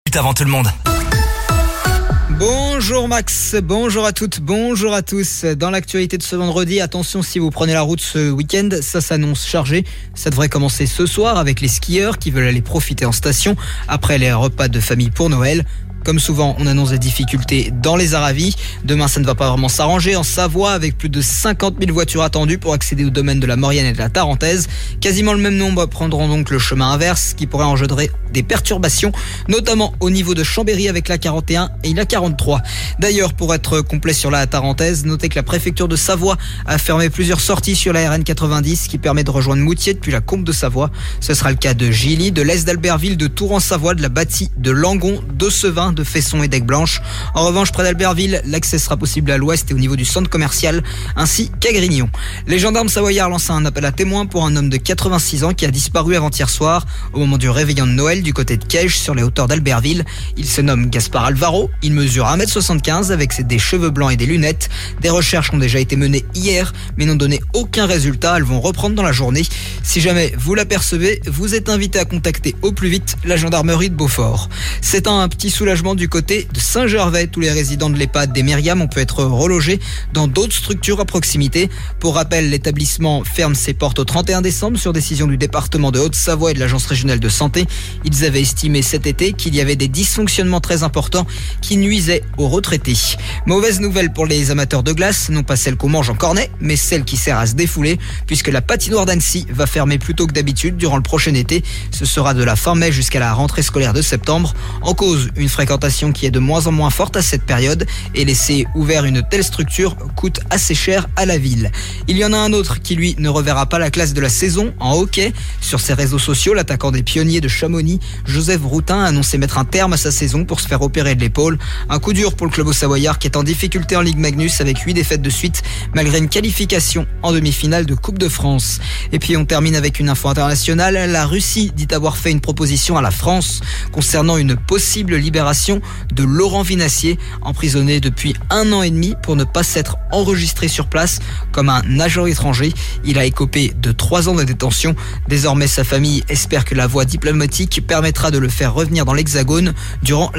Avant tout le monde. Bonjour Max, bonjour à toutes, bonjour à tous. Dans l'actualité de ce vendredi, attention si vous prenez la route ce week-end, ça s'annonce chargé. Ça devrait commencer ce soir avec les skieurs qui veulent aller profiter en station après les repas de famille pour Noël. Comme souvent, on annonce des difficultés dans les Aravis. Demain, ça ne va pas vraiment s'arranger. En Savoie, avec plus de 50 000 voitures attendues pour accéder au domaine de la Maurienne et de la Tarentaise. Quasiment le même nombre prendront donc le chemin inverse, qui pourrait engendrer des perturbations, notamment au niveau de Chambéry avec la 41 et la 43. D'ailleurs, pour être complet sur la Tarentaise, notez que la préfecture de Savoie a fermé plusieurs sorties sur la RN 90 qui permet de rejoindre Moutier depuis la Combe de Savoie. Ce sera le cas de Gilly, de l'Est d'Albertville, de Tours en Savoie, de la Bâtie, de Langon, de Sevin, de Fesson et d'Aigueblanche. En revanche, près d'Albertville, l'accès sera possible à l'ouest et au niveau du centre commercial, ainsi qu'à Grignon. Les gendarmes savoyards lancent un appel à témoins pour un homme de 86 ans qui a disparu avant-hier soir au moment du réveillon de Noël du côté de Caige sur les hauteurs d'Albertville. Il se nomme Gaspard Alvaro, il mesure 1m75 avec des cheveux blancs et des lunettes. Des recherches ont déjà été menées hier mais n'ont donné aucun résultat, elles vont reprendre dans la journée. Si jamais vous l'apercevez, vous êtes invité à contacter au plus vite la gendarmerie de Beaufort. C'est un petit soulagement du côté de Saint-Gervais. Tous les résidents de l'EHPAD des Myriam ont pu être relogés dans d'autres structures à proximité. Pour rappel, l'établissement ferme ses portes au 31 décembre sur décision du département de Haute-Savoie et de l'Agence régionale de santé. Ils avaient estimé cet été qu'il y avait des dysfonctionnements très importants qui nuisaient aux retraités. Mauvaise nouvelle pour les amateurs de glace, non pas celle qu'on mange en cornet, mais celle qui sert à se défouler, puisque la patinoire d'Annecy va fermer plus tôt que d'habitude durant le prochain été. Ce sera de la fin mai jusqu'à la rentrée scolaire de septembre. En cause, une fréquentation qui est de moins en moins forte à cette période et laisser ouvert une telle structure coûte assez cher à la ville. Il y en a un autre qui lui ne reverra pas la classe de la saison en hockey. Sur ses réseaux sociaux, l'attaquant des Pionniers de Chamonix, Joseph Routin, a annoncé mettre un terme à sa saison pour se faire opérer de l'épaule. Un coup dur pour le club haut-savoyard qui est en difficulté en Ligue Magnus avec 8 défaites de suite malgré une qualification en demi-finale de Coupe de France. Et puis on termine avec une info internationale. La Russie dit avoir fait une proposition à la France concernant une possible libération de Laurent Vinassier, emprisonné depuis 1 an et demi pour ne pas s'être enregistré sur place comme un agent étranger. Il a écopé de 3 ans de détention. Désormais, sa famille espère que la voie diplomatique permettra de le faire revenir dans l'Hexagone durant